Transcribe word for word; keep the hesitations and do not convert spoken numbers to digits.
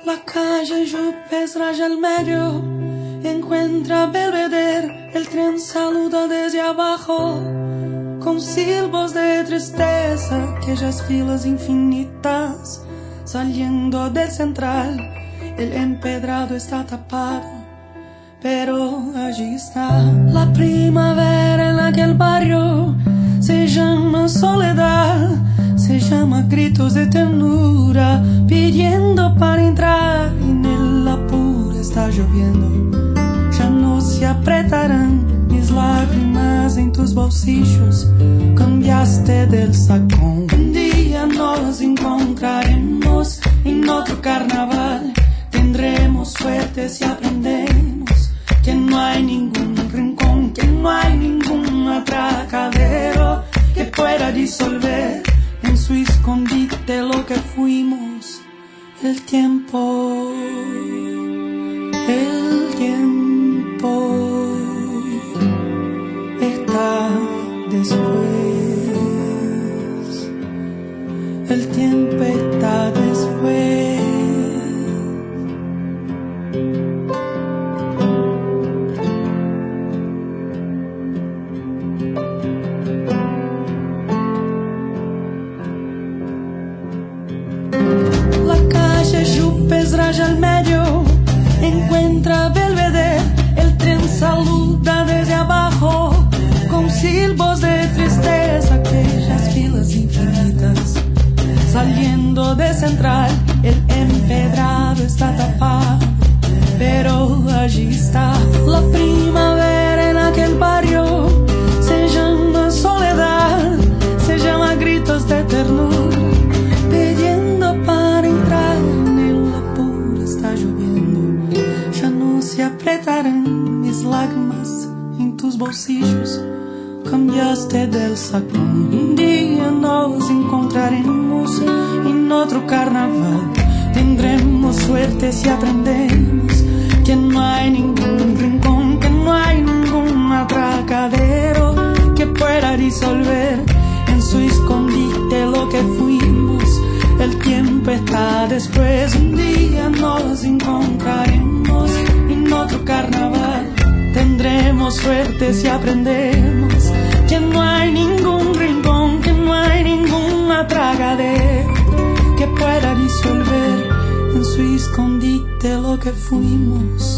La calle Jupes raya al medio, encuentra Belvedere, el tren saluda desde abajo, con silbos de tristeza, aquellas filas infinitas, saliendo del central, el empedrado está tapado, pero allí está la primavera en aquel barrio, se llama soledad, se llama gritos de ternura, pidiendo para entrar, y en el apuro está lloviendo, ya no se apretarán mis lágrimas en tus bolsillos, cambiaste del sacón. Un día nos encontraremos en otro carnaval, tendremos suerte si aprendemos que no hay ningún rincón, que no hay ningún atracadero que pueda disolver en su escondite lo que fuimos. El tiempo, el tiempo está después, el tiempo está después. Jupes raya al medio, encuentra Belvedere, el tren saluda desde abajo, con silbos de tristeza, aquellas filas infinitas, saliendo de central, el empedrado está tapado, pero allí está la primavera en aquel barrio, se llama soledad, se llama gritos de ternura, pidiendo para entrar, en el apuro está lloviendo, ya no se apretarán mis lágrimas en tus bolsillos, cambiaste del sacón. Un día nos encontraremos en otro carnaval, tendremos suerte si aprendemos que no hay ningún rincón, que no hay ningún atracadero que pueda disolver en su escondite lo que fuimos. El tiempo está después, un día nos encontraremos en otro carnaval, tendremos suerte si aprendemos que no hay ningún rincón, que no hay ningún atragadero que pueda disolver en su escondite lo que fuimos.